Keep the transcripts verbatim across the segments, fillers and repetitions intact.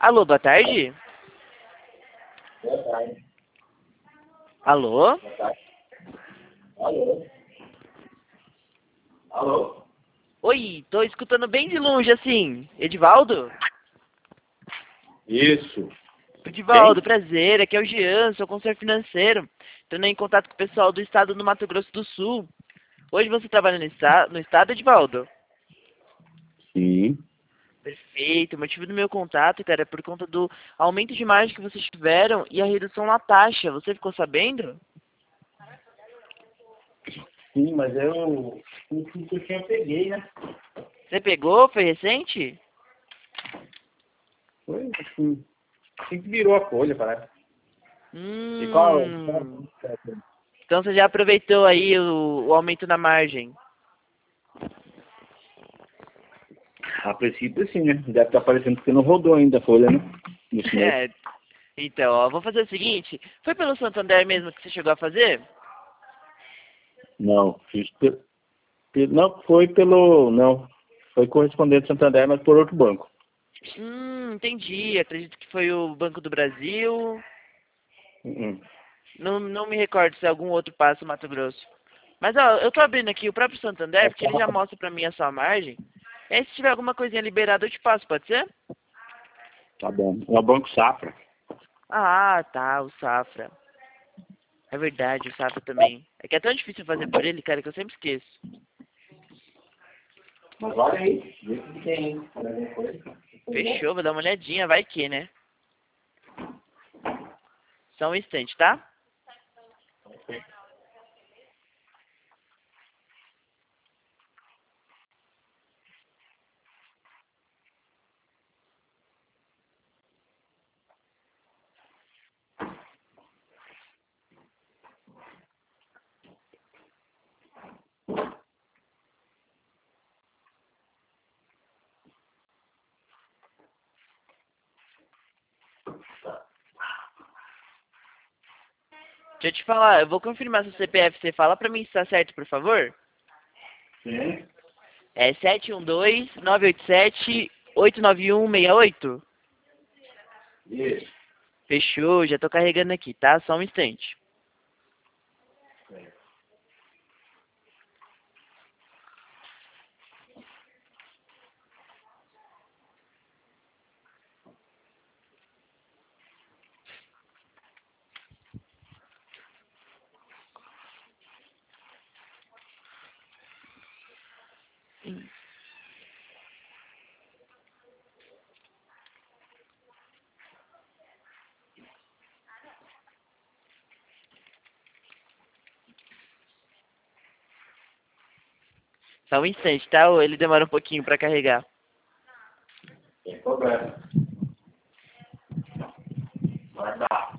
Alô, boa tarde. Boa tarde. Alô? Boa tarde. Alô? Alô? Oi, tô escutando bem de longe assim. Edivaldo? Isso. Edivaldo, Quem? prazer. Aqui é o Jean, sou consultor financeiro. Estou em contato com o pessoal do estado do Mato Grosso do Sul. Hoje você trabalha no, esta no estado, Edivaldo? Sim. Perfeito. O motivo do meu contato, cara, é por conta do aumento de margem que vocês tiveram e a redução na taxa. Você ficou sabendo? Sim, mas eu... O que eu tinha peguei, né? Você pegou? Foi recente? Foi assim. Assim que virou a folha, parece. E qual? Hum. Então você já aproveitou aí o, o aumento na margem. A princípio sim, né? Deve estar aparecendo porque não rodou ainda a folha, né? Nesse mês. É. Então, ó, vou fazer o seguinte. Foi pelo Santander mesmo que você chegou a fazer? Não, fiz pe... pe- Não, foi pelo... Não. Foi correspondente Santander, mas por outro banco. Hum, entendi. Acredito que foi o Banco do Brasil. Uhum. Não, não me recordo se é algum outro passo Mato Grosso. Mas, ó, eu tô abrindo aqui o próprio Santander, porque ele já mostra pra mim a sua margem. E aí, se tiver alguma coisinha liberada, eu te passo, pode ser? Tá bom. É o Banco Safra. Ah, tá, o Safra. É verdade, o Safra também. É que é tão difícil fazer por ele, cara, que eu sempre esqueço. Mas olha aí. Vê se tem alguma coisa. Fechou, vou dar uma olhadinha, vai que, né? Só um instante, tá? Deixa eu te falar, eu vou confirmar seu C P F. Você fala pra mim se tá certo, por favor? Sim. É sete um dois, nove oito sete, oito nove um seis oito? Isso. Fechou, já tô carregando aqui, tá? Só um instante. Só um instante, tá? Ele demora um pouquinho pra carregar. Sem problema. Vai dar.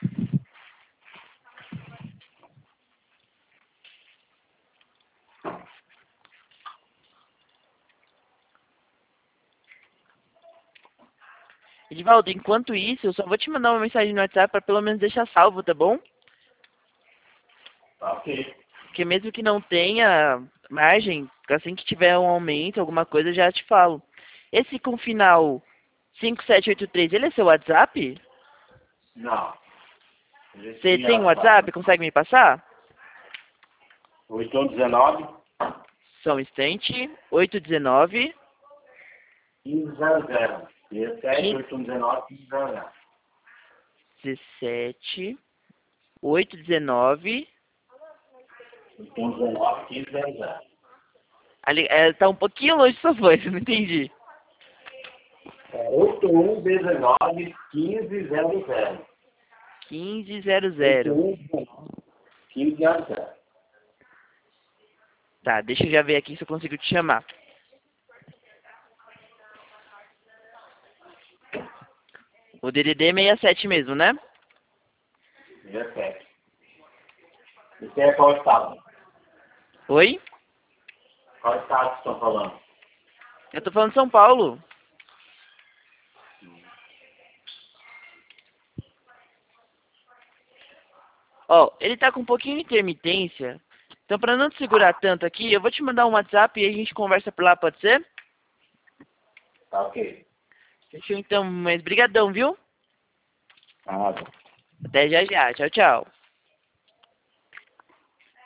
Edivaldo, enquanto isso, eu só vou te mandar uma mensagem no WhatsApp pra pelo menos deixar salvo, tá bom? Tá ok. Porque mesmo que não tenha margem, assim que tiver um aumento, alguma coisa, eu já te falo. Esse com final cinco sete oito três, ele é seu WhatsApp? Não. Você Esse é tem um WhatsApp. WhatsApp? Consegue me passar? oito um nove, Só um instante. oito um nove, quinze zero zero. dezessete, oito um nove, quinze zero zero. dezessete, oito um nove. oito um nove, quinze zero zero. Ali, é, tá um pouquinho longe de sua voz, eu não entendi. É oito um nove, quinze zero zero. quinze zero zero. oito um nove, quinze zero zero. Tá, deixa eu já ver aqui se eu consigo te chamar. O D D D é sessenta e sete mesmo, né? dezessete. Esse é qual estado? Oi? Qual estado que estão falando? Eu tô falando de São Paulo. Ó, ele tá com um pouquinho de intermitência. Então, pra não te segurar tanto aqui, eu vou te mandar um WhatsApp e a gente conversa por lá, pode ser? Tá ok. Fechou então, mas brigadão, viu? Ah, tá. Até já já. Tchau, tchau.